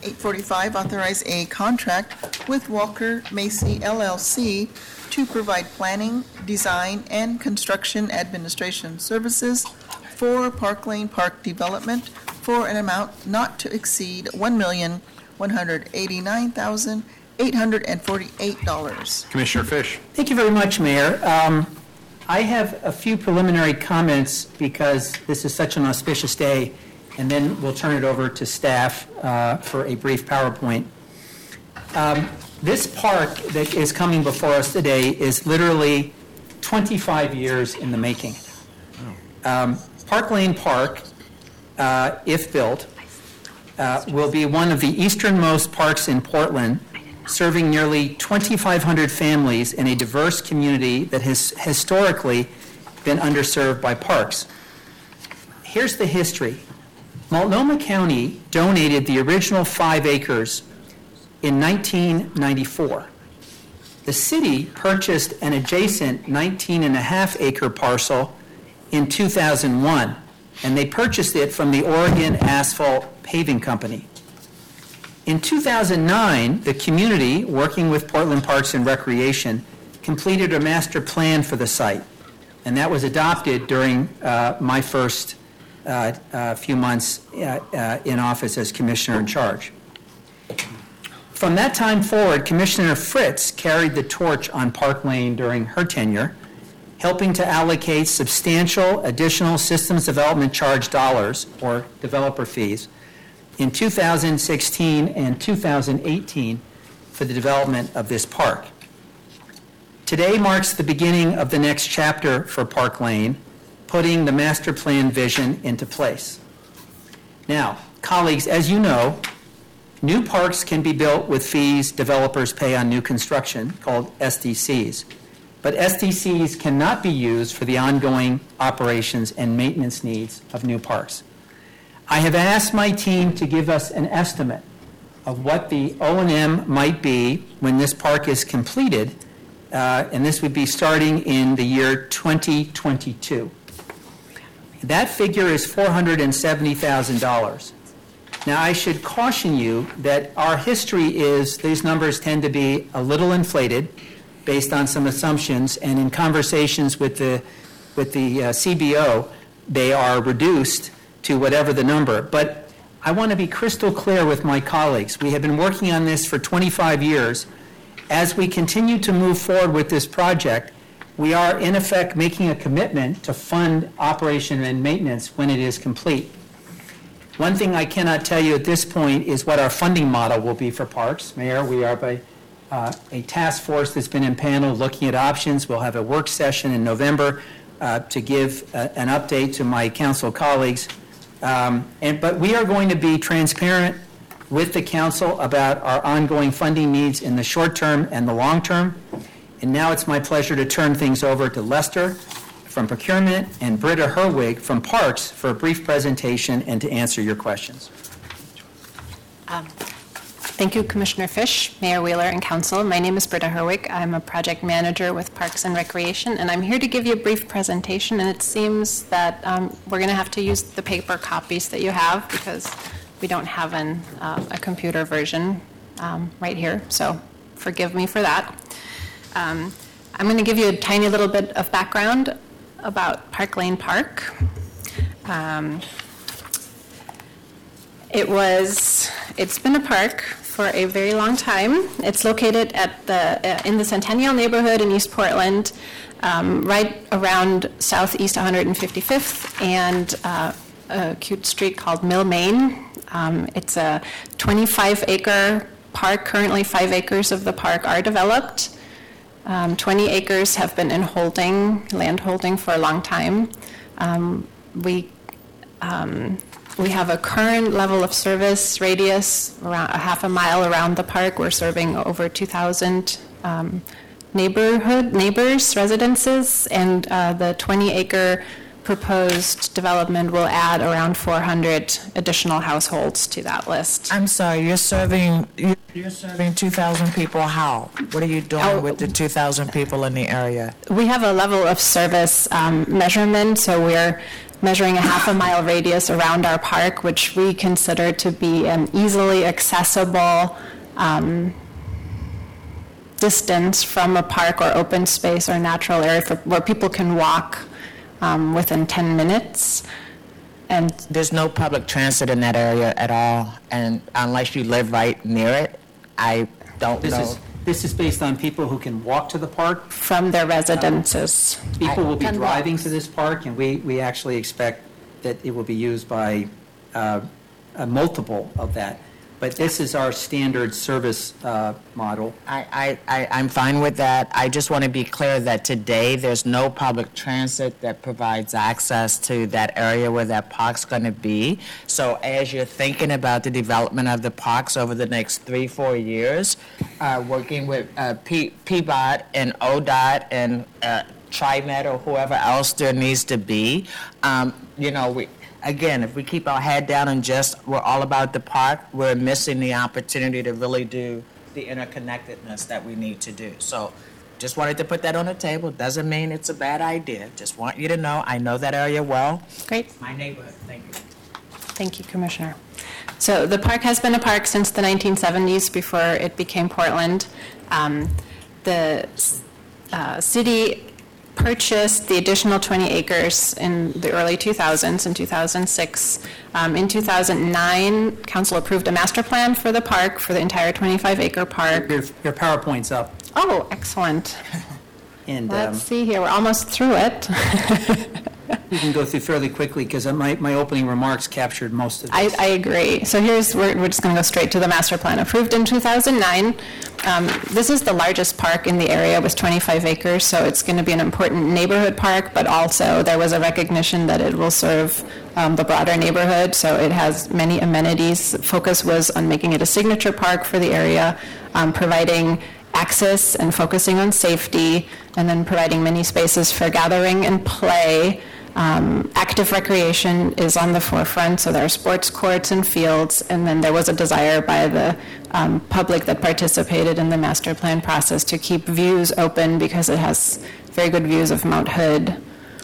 845, authorize a contract with Walker Macy LLC to provide planning, design, and construction administration services for Park Lane Park development for an amount not to exceed $1,189,848. Commissioner Fish. Thank you very much, Mayor. I have a few preliminary comments because this is such an auspicious day, and then we'll turn it over to staff for a brief PowerPoint. This park that is coming before us today is literally 25 years in the making. Park Lane Park, if built, will be one of the easternmost parks in Portland, serving nearly 2,500 families in a diverse community that has historically been underserved by parks. Here's the history. Multnomah County donated the original 5 acres in 1994. The city purchased an adjacent 19.5-acre parcel in 2001, and they purchased it from the Oregon Asphalt Paving Company. In 2009, the community, working with Portland Parks and Recreation, completed a master plan for the site, and that was adopted during my first few months in office as commissioner in charge. From that time forward, Commissioner Fritz carried the torch on Park Lane during her tenure, helping to allocate substantial additional systems development charge dollars, or developer fees, in 2016 and 2018 for the development of this park. Today marks the beginning of the next chapter for Park Lane, putting the master plan vision into place. Now, colleagues, as you know, new parks can be built with fees developers pay on new construction, called SDCs. But SDCs cannot be used for the ongoing operations and maintenance needs of new parks. I have asked my team to give us an estimate of what the O&M might be when this park is completed, and this would be starting in the year 2022. That figure is $470,000. Now, I should caution you that our history is these numbers tend to be a little inflated based on some assumptions, and in conversations with the CBO, they are reduced to whatever the number. But I want to be crystal clear with my colleagues. We have been working on this for 25 years. As we continue to move forward with this project, we are in effect making a commitment to fund operation and maintenance when it is complete. One thing I cannot tell you at this point is what our funding model will be for parks. Mayor, we are by a task force that's been impaneled looking at options. We'll have a work session in November to give an update to my council colleagues. But we are going to be transparent with the council about our ongoing funding needs in the short term and the long term. And now it's my pleasure to turn things over to Lester from Procurement and Britta Herwig from Parks for a brief presentation and to answer your questions. Thank you, Commissioner Fish, Mayor Wheeler, and Council. My name is Britta Herwig. I'm a project manager with Parks and Recreation, and I'm here to give you a brief presentation, and it seems that we're going to have to use the paper copies that you have because we don't have a computer version right here, so forgive me for that. I'm going to give you a tiny little bit of background about Park Lane Park. It's been a park for a very long time. It's located at in the Centennial neighborhood in East Portland, right around Southeast 155th and a cute street called Mill Main. It's a 25-acre park. Currently, 5 acres of the park are developed. 20 acres have been in land holding for a long time. We have a current level of service radius around a half a mile around the park. We're serving over 2,000 neighbors, residences, and the 20-acre proposed development will add around 400 additional households to that list. I'm sorry, you're serving 2,000 people. How? What are you doing with the 2,000 people in the area? We have a level of service measurement, so we're measuring a half a mile radius around our park, which we consider to be an easily accessible distance from a park or open space or natural area where people can walk within 10 minutes. And There's no public transit in that area at all, and unless you live right near it, I don't know. This is based on people who can walk to the park. from their residences. People will be And driving walks. to this park, and we actually expect that it will be used by a multiple of that. But this is our standard service model. I'm fine with that. I just want to be clear that today, there's no public transit that provides access to that area where that park's going to be. So as you're thinking about the development of the parks over the next 3-4 years, working with PBOT and ODOT and TriMet or whoever else there needs to be, Again, if we keep our head down and we're all about the park, we're missing the opportunity to really do the interconnectedness that we need to do. So just wanted to put that on the table. Doesn't mean it's a bad idea. Just want you to know, I know that area well. Great. My neighborhood. Thank you. Thank you, Commissioner. So the park has been a park since the 1970s, before it became Portland. The city purchased the additional 20 acres in the early 2000s, in 2006. In 2009, council approved a master plan for the park, for the entire 25-acre park. Your PowerPoint's up, Oh, excellent. and Let's see here, we're almost through it. we can go through fairly quickly, because my opening remarks captured most of this. I agree. So we're just going to go straight to the master plan. Approved in 2009. This is the largest park in the area with 25 acres, so it's going to be an important neighborhood park, but also there was a recognition that it will serve the broader neighborhood, so it has many amenities. Focus was on making it a signature park for the area, providing access and focusing on safety, and then providing many spaces for gathering and play. Active recreation is on the forefront, so there are sports courts and fields, and then there was a desire by the public that participated in the master plan process to keep views open, because it has very good views of Mount Hood.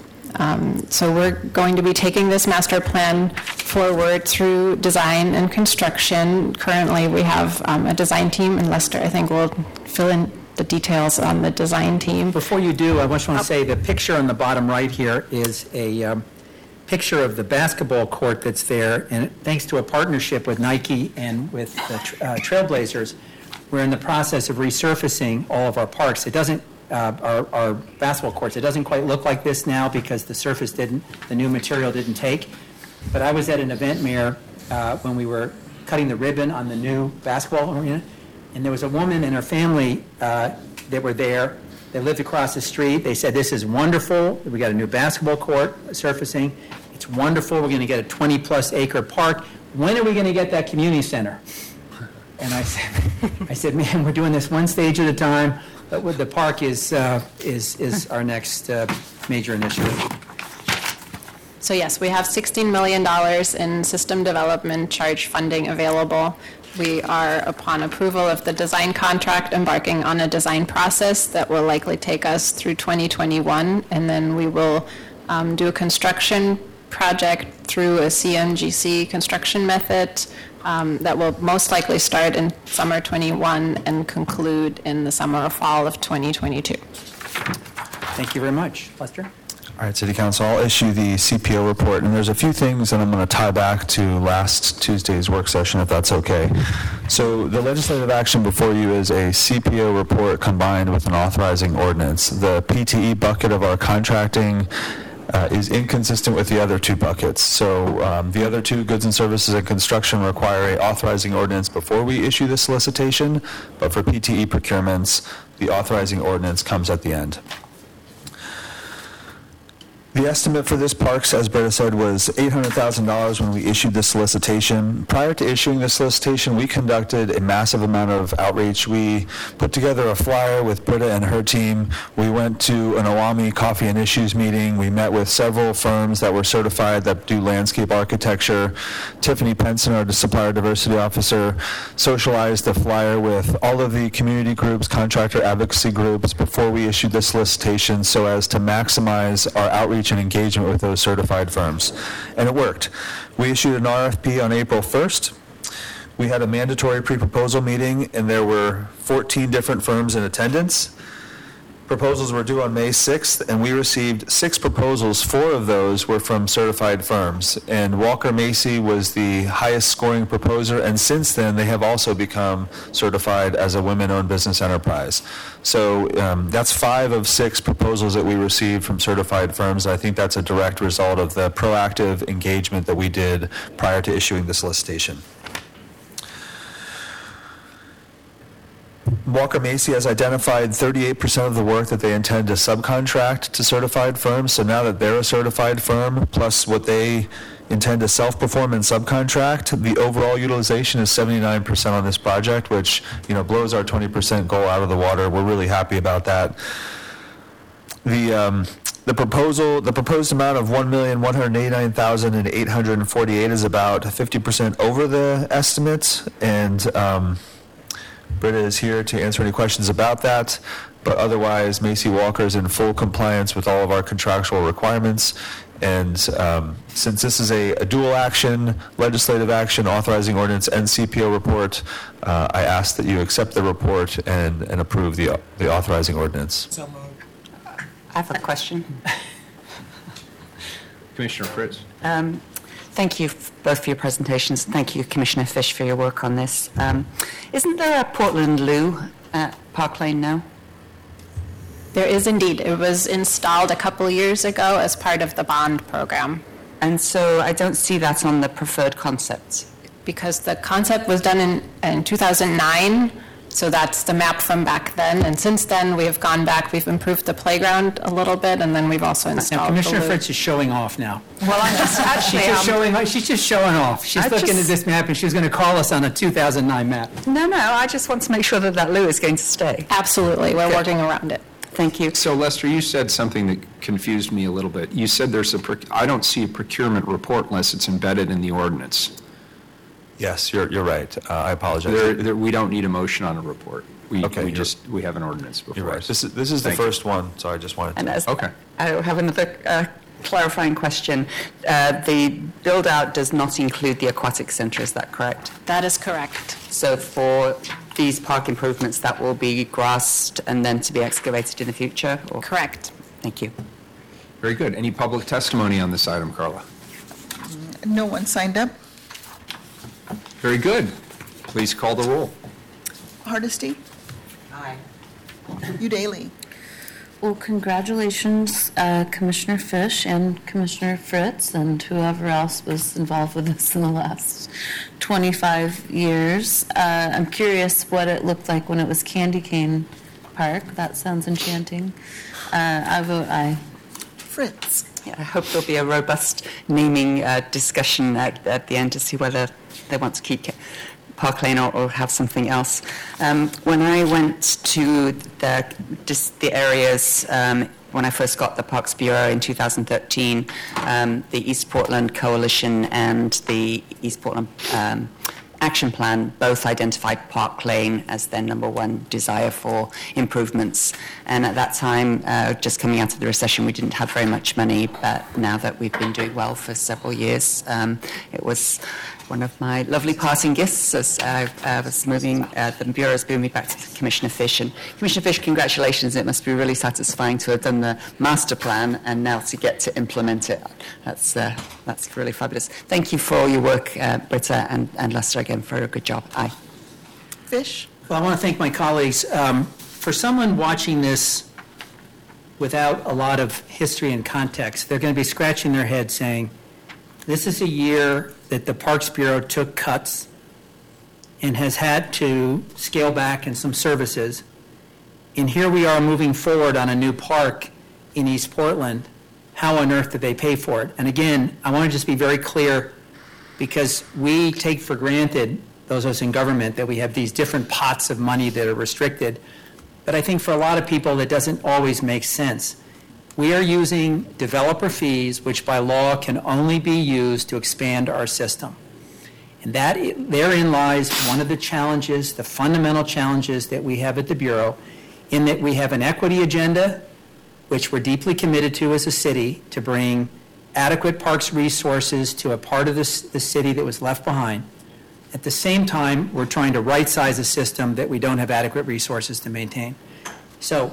So we're going to be taking this master plan forward through design and construction. Currently, we have a design team, and Lester, I think, will fill in the details on the design team. Before you do, I just want to say the picture on the bottom right here is a picture of the basketball court that's there, and thanks to a partnership with Nike and with the Trailblazers, we're in the process of resurfacing all of our parks. It doesn't, our basketball courts, it doesn't quite look like this now because the new material didn't take. But I was at an event, Mayor, when we were cutting the ribbon on the new basketball arena, and there was a woman and her family that were there. They lived across the street. They said, "This is wonderful. We got a new basketball court surfacing. It's wonderful. We're going to get a 20-plus acre park. When are we going to get that community center?" And I said, "Man, we're doing this one stage at a time. But the park is our next major initiative." So yes, we have $16 million in system development charge funding available. We are, upon approval of the design contract, embarking on a design process that will likely take us through 2021, and then we will do a construction project through a CMGC construction method that will most likely start in summer 21 and conclude in the summer or fall of 2022. Thank you very much. Lester? All right, City Council, I'll issue the CPO report, and there's a few things that I'm going to tie back to last Tuesday's work session, if that's okay. So the legislative action before you is a CPO report combined with an authorizing ordinance. The PTE bucket of our contracting is inconsistent with the other two buckets. So the other two, goods and services and construction, require a authorizing ordinance before we issue the solicitation, but for PTE procurements, the authorizing ordinance comes at the end. The estimate for this parks, as Britta said, was $800,000 when we issued the solicitation. Prior to issuing the solicitation, we conducted a massive amount of outreach. We put together a flyer with Britta and her team. We went to an Owami Coffee and Issues meeting. We met with several firms that were certified that do landscape architecture. Tiffany Penson, our supplier diversity officer, socialized the flyer with all of the community groups, contractor advocacy groups before we issued the solicitation, so as to maximize our outreach outreach and engagement with those certified firms. And it worked. We issued an RFP on April 1st. We had a mandatory pre-proposal meeting, and there were 14 different firms in attendance. Proposals were due on May 6th, and we received 6 proposals. 4 of those were from certified firms, and Walker Macy was the highest scoring proposer, and since then, they have also become certified as a women-owned business enterprise. So that's 5 of 6 proposals that we received from certified firms. I think that's a direct result of the proactive engagement that we did prior to issuing the solicitation. Walker Macy has identified 38% of the work that they intend to subcontract to certified firms. So now that they're a certified firm, plus what they intend to self-perform and subcontract, the overall utilization is 79% on this project, which, blows our 20% goal out of the water. We're really happy about that. The proposed amount of $1,189,848 is about 50% over the estimates, and Britta is here to answer any questions about that, but otherwise, Macy Walker is in full compliance with all of our contractual requirements. And since this is a dual action, legislative action, authorizing ordinance, and CPO report, I ask that you accept the report and approve the authorizing ordinance. I have a question. Commissioner Fritz. Thank you both for your presentations. Thank you, Commissioner Fish, for your work on this. Isn't there a Portland Loo at Park Lane now? There is indeed. It was installed a couple years ago as part of the bond program. And so I don't see that on the preferred concepts. Because the concept was done in 2009, so that's the map from back then. And since then, we have gone back, we've improved the playground a little bit, and then we've also installed Now, Commissioner the loop. Fritz is showing off now. Well, I'm just actually... She's just showing off. She's looking at this map, and she's going to call us on a 2009 map. No, I just want to make sure that loo is going to stay. Absolutely, we're working around it. Thank you. So Lester, you said something that confused me a little bit. You said I don't see a procurement report unless it's embedded in the ordinance. Yes, you're right. I apologize. We don't need a motion on a report. We Okay, have an ordinance before You're right. us. This is the Thank you. first one, so I just wanted to... Okay. I have another clarifying question. The build-out does not include the aquatic centre, is that correct? That is correct. So for these park improvements, that will be grassed and then to be excavated in the future? Or? Correct. Thank you. Very good. Any public testimony on this item, Carla? No one signed up. Very good. Please call the roll. Hardesty? Aye. Udaly? Well, congratulations, Commissioner Fish and Commissioner Fritz and whoever else was involved with this in the last 25 years. I'm curious what it looked like when it was Candy Cane Park. That sounds enchanting. I vote aye. Fritz? Yeah, I hope there'll be a robust naming discussion at the end to see whether they want to keep Park Lane or have something else. When I went to the areas, when I first got the Parks Bureau in 2013, the East Portland Coalition and the East Portland Action Plan both identified Park Lane as their number one desire for improvements. And at that time, just coming out of the recession, we didn't have very much money, but now that we've been doing well for several years, it was one of my lovely parting gifts as I was moving, the Bureau is moving me back to Commissioner Fish. And Commissioner Fish, congratulations. It must be really satisfying to have done the master plan and now to get to implement it. That's really fabulous. Thank you for all your work, Britta and Lester, again, for a good job. Aye. Fish? Well, I want to thank my colleagues. For someone watching this without a lot of history and context, they're going to be scratching their head saying, this is a year that the Parks Bureau took cuts and has had to scale back in some services. And here we are moving forward on a new park in East Portland. How on earth did they pay for it? And again, I want to just be very clear, because we take for granted, those of us in government, that we have these different pots of money that are restricted. But I think for a lot of people, that doesn't always make sense. We are using developer fees, which by law can only be used to expand our system. And therein lies one of the challenges, the fundamental challenges that we have at the Bureau, in that we have an equity agenda, which we're deeply committed to as a city, to bring adequate parks resources to a part of the city that was left behind. At the same time, we're trying to right-size a system that we don't have adequate resources to maintain. So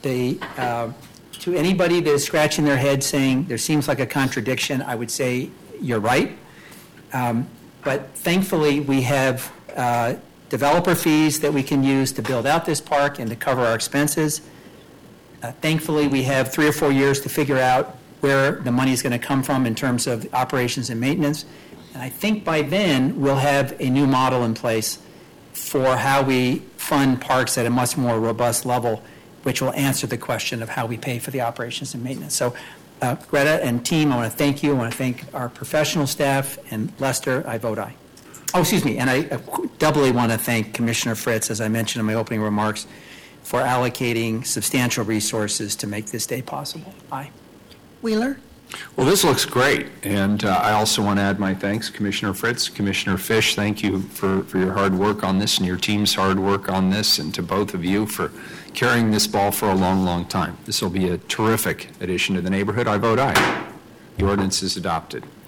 to anybody that is scratching their head saying there seems like a contradiction, I would say you're right. But thankfully, we have developer fees that we can use to build out this park and to cover our expenses. Thankfully, we have 3 or 4 years to figure out where the money is going to come from in terms of operations and maintenance. And I think by then, we'll have a new model in place for how we fund parks at a much more robust level, which will answer the question of how we pay for the operations and maintenance. So Greta and team, I want to thank you. I want to thank our professional staff. And Lester, I vote aye. Oh, excuse me. And I doubly want to thank Commissioner Fritz, as I mentioned in my opening remarks, for allocating substantial resources to make this day possible. Aye. Wheeler? Well, this looks great, and I also want to add my thanks, Commissioner Fritz, Commissioner Fish. Thank you for your hard work on this and your team's hard work on this, and to both of you for carrying this ball for a long, long time. This will be a terrific addition to the neighborhood. I vote aye. The ordinance is adopted.